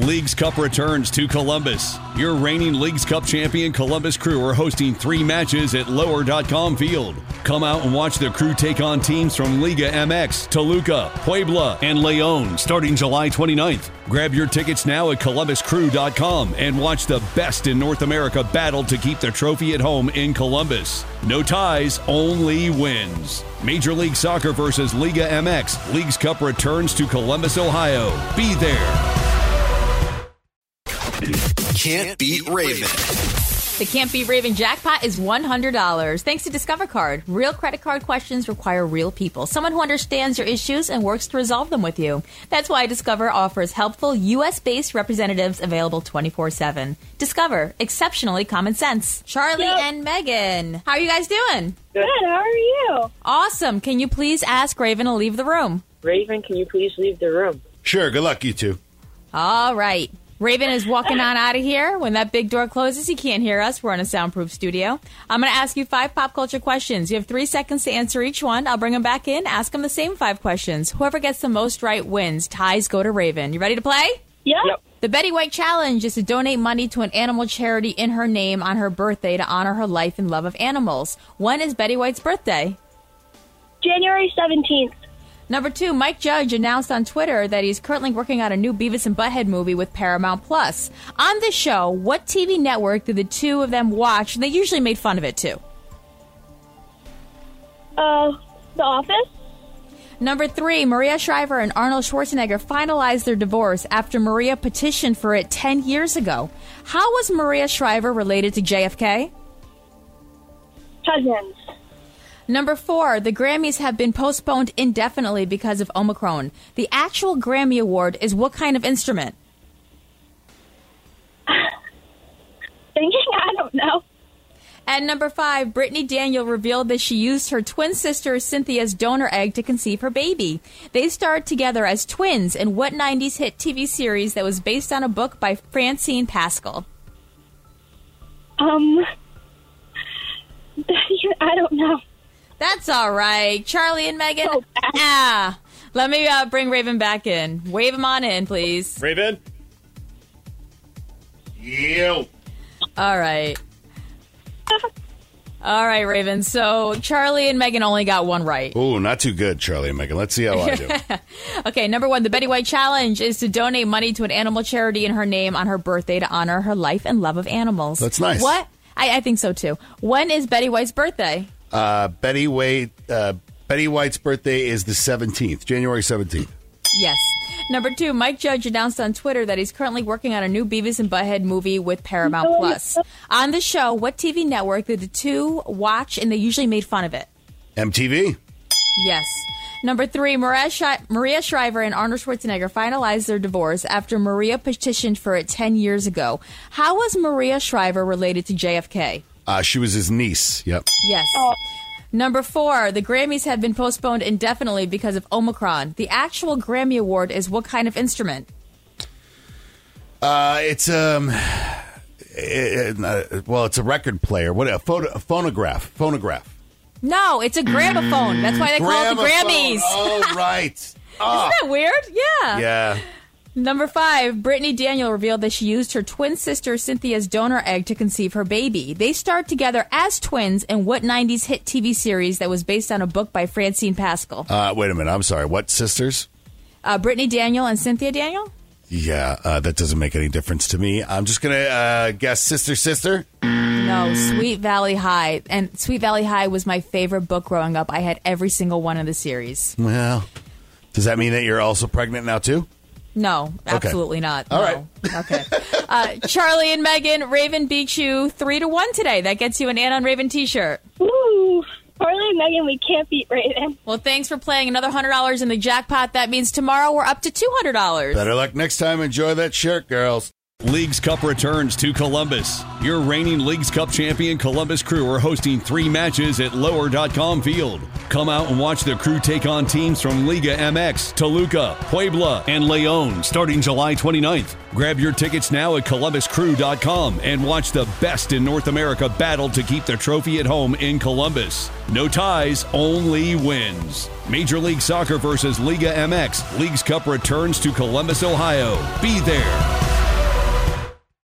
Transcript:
Leagues Cup returns to Columbus. Your reigning Leagues Cup champion Columbus Crew are hosting 3 matches at Lower.com Field. Come out and watch the Crew take on teams from Liga MX, Toluca, Puebla, and León starting July 29th. Grab your tickets now at ColumbusCrew.com and watch the best in North America battle to keep the trophy at home in Columbus. No ties, only wins. Major League Soccer versus Liga MX. Leagues Cup returns to Columbus, Ohio. Be there. Can't Beat Raven. The Can't Beat Raven jackpot is $100. Thanks to Discover Card. Real credit card questions require real people. Someone who understands your issues and works to resolve them with you. That's why Discover offers helpful U.S.-based representatives available 24/7. Discover. Exceptionally common sense. Charlie and Megan. How are you guys doing? Good. How are you? Awesome. Can you please ask Raven to leave the room? Raven, can you please leave the room? Sure. Good luck, you two. All right. Raven is walking on out of here. When that big door closes, he can't hear us. We're in a soundproof studio. I'm going to ask you 5 pop culture questions. You have 3 seconds to answer each one. I'll bring him back in, ask him the same 5 questions. Whoever gets the most right wins. Ties go to Raven. You ready to play? Yep. The Betty White Challenge is to donate money to an animal charity in her name on her birthday to honor her life and love of animals. When is Betty White's birthday? January 17th. Number 2, Mike Judge announced on Twitter that he's currently working on a new Beavis and Butthead movie with Paramount Plus. On this show, what TV network did the two of them watch? They usually made fun of it, too. The Office. Number 3, Maria Shriver and Arnold Schwarzenegger finalized their divorce after Maria petitioned for it 10 years ago. How was Maria Shriver related to JFK? Cousins. Number 4, the Grammys have been postponed indefinitely because of Omicron. The actual Grammy Award is what kind of instrument? Thinking? I don't know. And number 5, Brittany Daniel revealed that she used her twin sister Cynthia's donor egg to conceive her baby. They starred together as twins in what 90s hit TV series that was based on a book by Francine Pascal? I don't know. That's all right. Charlie and Megan. Let me bring Raven back in. Wave him on in, please. Raven? You. All right. All right, Raven. So Charlie and Megan only got 1 right. Ooh, not too good, Charlie and Megan. Let's see how I do. Okay, number 1, the Betty White Challenge is to donate money to an animal charity in her name on her birthday to honor her life and love of animals. That's nice. What? I think so, too. When is Betty White's birthday? Betty White's birthday is the 17th, January 17th. Yes. Number 2, Mike Judge announced on Twitter that he's currently working on a new Beavis and Butthead movie with Paramount Plus. On the show, what TV network did the two watch and they usually made fun of it? MTV. Yes. Number 3, Maria Shriver and Arnold Schwarzenegger finalized their divorce after Maria petitioned for it 10 years ago. How was Maria Shriver related to JFK? She was his niece. Yep. Yes. Number 4, the Grammys have been postponed indefinitely because of Omicron. The actual Grammy Award is what kind of instrument? It's it's a record player. What a phonograph. No, it's a gramophone. That's why they call it the Grammys. Oh, right. Isn't that weird? Yeah. Yeah. Number 5, Brittany Daniel revealed that she used her twin sister Cynthia's donor egg to conceive her baby. They starred together as twins in what 90s hit TV series that was based on a book by Francine Pascal? Wait a minute. I'm sorry. What sisters? Brittany Daniel and Cynthia Daniel? Yeah, that doesn't make any difference to me. I'm just going to guess sister. No, Sweet Valley High. And Sweet Valley High was my favorite book growing up. I had every single one of the series. Well, does that mean that you're also pregnant now, too? No, absolutely not. All right. Okay. Charlie and Megan, Raven beat you 3-1 today. That gets you an Ann on Raven t-shirt. Woo! Charlie and Megan, we can't beat Raven. Well, thanks for playing. Another $100 in the jackpot. That means tomorrow we're up to $200. Better luck next time. Enjoy that shirt, girls. Leagues Cup returns to Columbus. Your reigning Leagues Cup champion Columbus Crew are hosting 3 matches at Lower.com Field. Come out and watch the Crew take on teams from Liga MX, Toluca, Puebla, and León starting July 29th. Grab your tickets now at ColumbusCrew.com and watch the best in North America battle to keep the trophy at home in Columbus. No ties, only wins. Major League Soccer versus Liga MX. Leagues Cup returns to Columbus, Ohio. Be there.